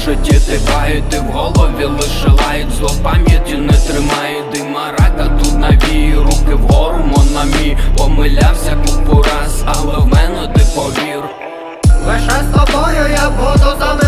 житті тикають, і в голові лише лають. Зло пам'яті не тримає, дима рака тут навіє. Руки вгору, монамі, помилявся купу раз, але в мене ти повір. Лише з тобою я буду завжди